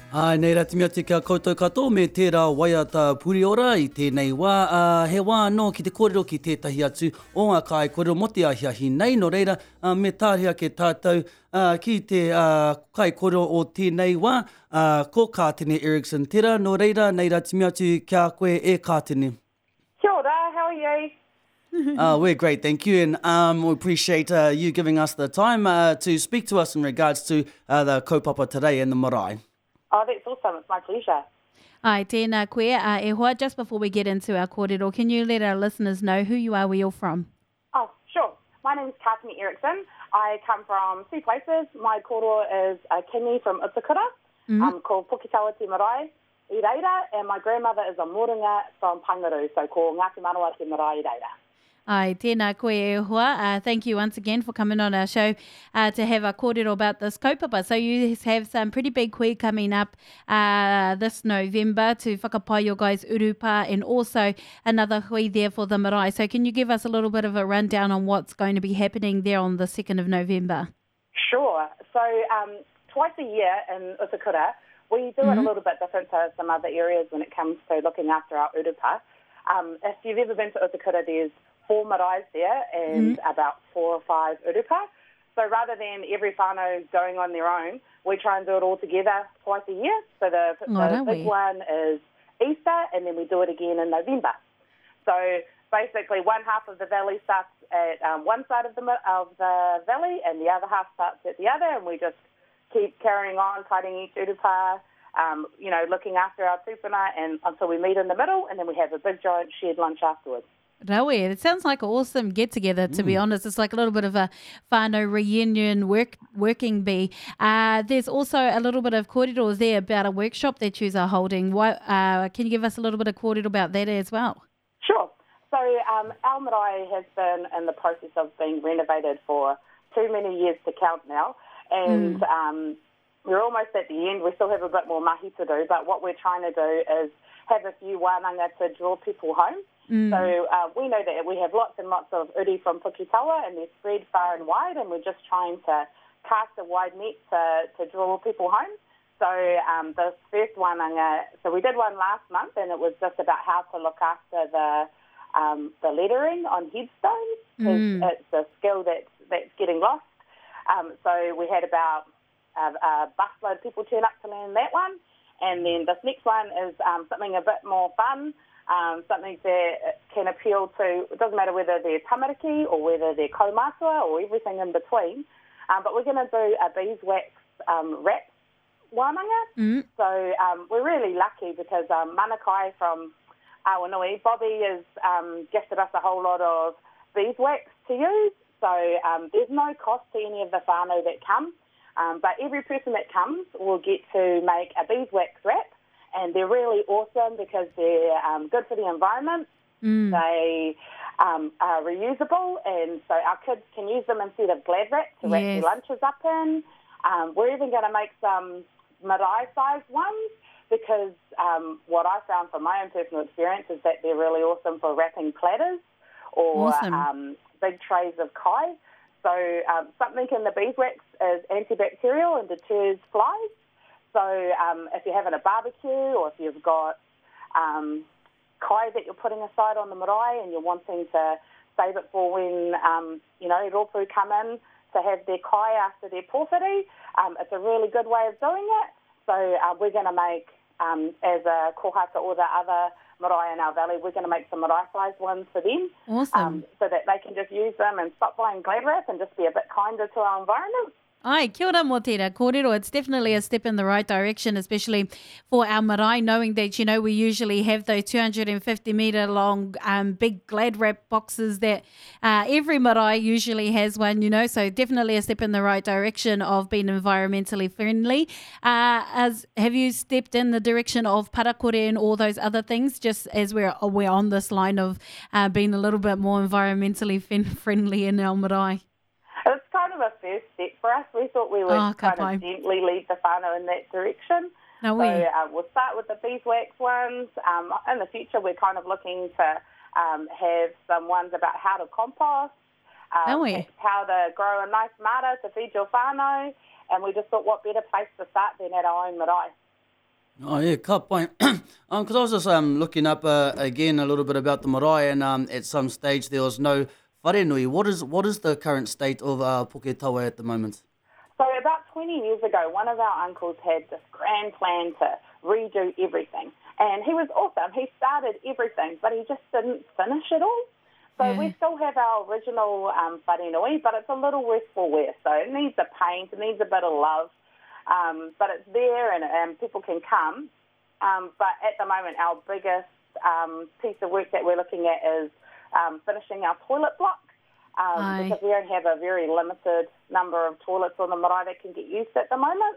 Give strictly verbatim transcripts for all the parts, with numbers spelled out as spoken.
Ai, nei rati mea te kia koutou katoa me tērā waiata puri ora I tēnei wā. Uh, he wā anō ki te kōrero ki tētahi atu o ngā kai kōrero mo te ahiahi nei. No reira, uh, me tāria ke tātou uh, ki te uh, kai kōrero o tēnei wā, uh, ko Kātene Erickson tera. No reira, nei rati mea atu kia koe e Kātene. Kia ora, how are you? uh, we're great, thank you, and um, we appreciate uh, you giving us the time uh, to speak to us in regards to uh, the kaupapa today and the marae. Oh, that's awesome. It's my pleasure. Ai, tēnā koe. Uh, e hoa, just before we get into our kōrero, can you let our listeners know who you are, where you're from? Oh, sure. My name is Kātene Erickson. I come from two places. My kōrero is a kingi from Utukura, mm-hmm. um, called Puketawa Te Marae I Reira, and my grandmother is a moringa from Pangaru, so called Ngāti Manawa Te Marae I Reira. Ai, tēnā koe e hoa. Uh, thank you once again for coming on our show uh, to have a kōrero about this kaupapa. So you have some pretty big koe coming up uh, this November to whakapai your guys' urupa and also another koe there for the marae. So can you give us a little bit of a rundown on what's going to be happening there on the second of November? Sure. So um, twice a year in Utukura, we do mm-hmm. it a little bit different to some other areas when it comes to looking after our urupa. Um, if you've ever been to Utukura, there's four maraes there and mm-hmm. about four or five urupa. So rather than every whānau going on their own, we try and do it all together twice a year. So the, the big one is Easter, and then we do it again in November. So basically one half of the valley starts at um, one side of the, of the valley and the other half starts at the other, and we just keep carrying on, tidying each urupa, um, you know, looking after our tupuna and until we meet in the middle, and then we have a big giant shared lunch afterwards. Rawe, it sounds like an awesome get-together, to mm. be honest. It's like a little bit of a whānau reunion, work, working bee. Uh, there's also a little bit of kōrero there about a workshop that you are holding. Why, uh, can you give us a little bit of kōrero about that as well? Sure. So um, our marae has been in the process of being renovated for too many years to count now. And mm. um, we're almost at the end. We still have a bit more mahi to do, but what we're trying to do is have a few wānanga to draw people home. Mm. So uh, we know that we have lots and lots of uri from Puketawa, and they're spread far and wide, and we're just trying to cast a wide net to, to draw people home. So um, this first one, uh, so we did one last month, and it was just about how to look after the um, the lettering on headstones, because mm. it's a skill that's, that's getting lost. Um, so we had about a, a busload of people turn up to learn that one, and then this next one is um, something a bit more fun. Um, something that can appeal to, it doesn't matter whether they're tamariki or whether they're kaumatua or everything in between. Um, but we're going to do a beeswax um, wrap wānanga. Mm. So um, we're really lucky because um, Manakai from Awanui, Bobby has um, gifted us a whole lot of beeswax to use. So um, there's no cost to any of the whānau that come. Um, but every person that comes will get to make a beeswax wrap. And they're really awesome because they're um, good for the environment. Mm. They um, are reusable, and so our kids can use them instead of Glad Wrap to wrap yes. their lunches up in. Um, we're even going to make some marae-sized ones because um, what I found from my own personal experience is that they're really awesome for wrapping platters or awesome. um, big trays of kai. So um, something in the beeswax is antibacterial and deters flies. So um, if you're having a barbecue or if you've got um, kai that you're putting aside on the marae and you're wanting to save it for when, um, you know, ropu come in to have their kai after their pōwhiri, um, it's a really good way of doing it. So uh, we're going to make, um, as a kohata or the other marae in our valley, we're going to make some marae-sized ones for them. Awesome. Um, so that they can just use them and stop buying Glad Wrap and just be a bit kinder to our environment. Ai, kia ora mō tērā kōrero. It's definitely a step in the right direction, especially for our marae, knowing that, you know, we usually have those two hundred fifty metre long um, big Glad Wrap boxes that uh, every marae usually has one, you know, so definitely a step in the right direction of being environmentally friendly. Uh, as Have you stepped in the direction of parakore and all those other things, just as we're, we're on this line of uh, being a little bit more environmentally friendly in our marae? It's kind of a first step for us. We thought we would oh, kind of gently lead the whānau in that direction. No, so we. uh, we'll start with the beeswax ones. Um, in the future, we're kind of looking to um, have some ones about how to compost, um, we. how to grow a nice mara to feed your whānau, and we just thought what better place to start than at our own marae. Oh, yeah, ka pai. um, because I was just um, looking up uh, again a little bit about the marae, and um, at some stage there was no wharenui. What is what is the current state of uh, Puketawa at the moment? So about twenty years ago, one of our uncles had this grand plan to redo everything. And he was awesome. He started everything, but he just didn't finish it all. So Yeah. we still have our original um, wharenui, but it's a little worse for wear. So it needs a paint, it needs a bit of love. Um, but it's there and, and people can come. Um, but at the moment, our biggest um, piece of work that we're looking at is um, finishing our toilet block um, Aye. because we only have a very limited number of toilets on the marae that can get used at the moment.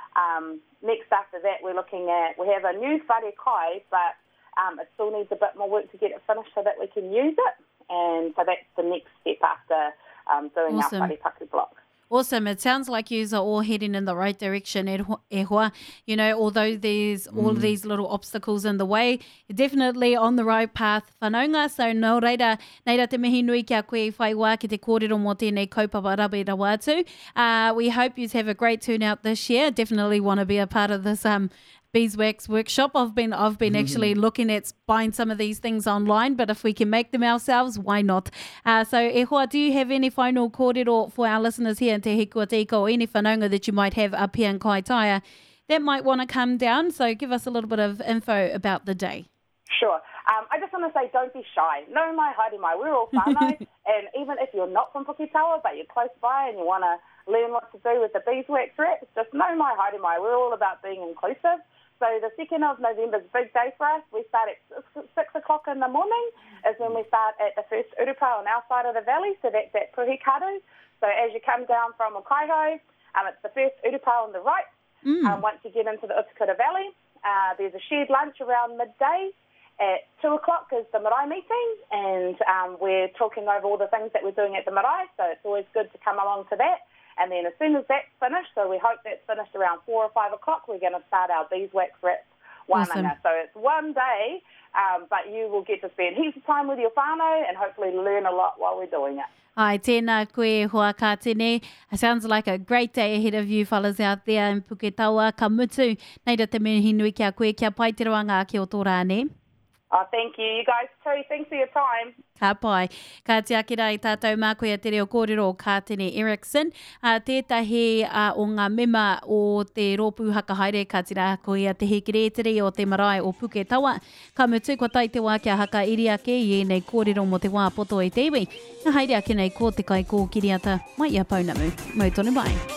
Um, next after that, we're looking at, we have a new whare kai, but um, it still needs a bit more work to get it finished so that we can use it. And so that's the next step after um, doing Awesome. our whare paku block. Awesome. It sounds like you are all heading in the right direction, e ho- e hoa. You know, although there's all of these little obstacles in the way, you're definitely on the right path. Whanaunga, so no reira, neira te mihi nui kia koe whai wā ki te kōrero mō tēnei kaupapa rabe rawa atu. Uh, we hope you have a great turnout this year. Definitely want to be a part of this um, beeswax workshop. I've been I've been actually looking at buying some of these things online, but if we can make them ourselves, why not? Uh, so, e hoa, do you have any final kōrero for our listeners here in Te Hikua Te Ika or any whanaunga that you might have up here in Kaitaia that might want to come down? So give us a little bit of info about the day. Sure. Um, I just want to say, don't be shy. No mai haere mai. We're all whānau, and even if you're not from Puketawa, but you're close by and you want to learn what to do with the beeswax wraps, just no mai haere mai. We're all about being inclusive. So the second of November is a big day for us. We start at six o'clock in the morning is when we start at the first urupa on our side of the valley, so that's at Puhikaru. So as you come down from Okaiho, um, it's the first urupa on the right. Mm. Um, once you get into the Utukura Valley, uh, there's a shared lunch around midday. At two o'clock is the marae meeting, and um, we're talking over all the things that we're doing at the marae, so it's always good to come along to that. And then as soon as that's finished, so we hope that's finished around four or five o'clock, we're going to start our beeswax wrap wānanga. Awesome. So it's one day, um, but you will get to spend heaps of time with your whānau and hopefully learn a lot while we're doing it. Ai, tēnā koe hoa ka tēne. It sounds like a great day ahead of you fellas out there in Puketawa. Ka mutu, neira te mihi nui kia koe, kia pai te roanga ki o tō rāne. Oh, thank you. You guys too. Thanks for your time. Ka pai. Ka te akira i tātou mākoe a te reo kōrero o Kātene Erickson. Uh, tētahi uh, o ngā mema o te rōpū hakahaere ka tira koe a te hekeretiri o te marae o Puketawa. Ka mutu kua tai te wā kia haka iri ake i nei kōrero mo te wā poto e te iwi. Nga haere ake nei ko te kai kō kiriata. Mai ia paunamu. Mau tonu mai.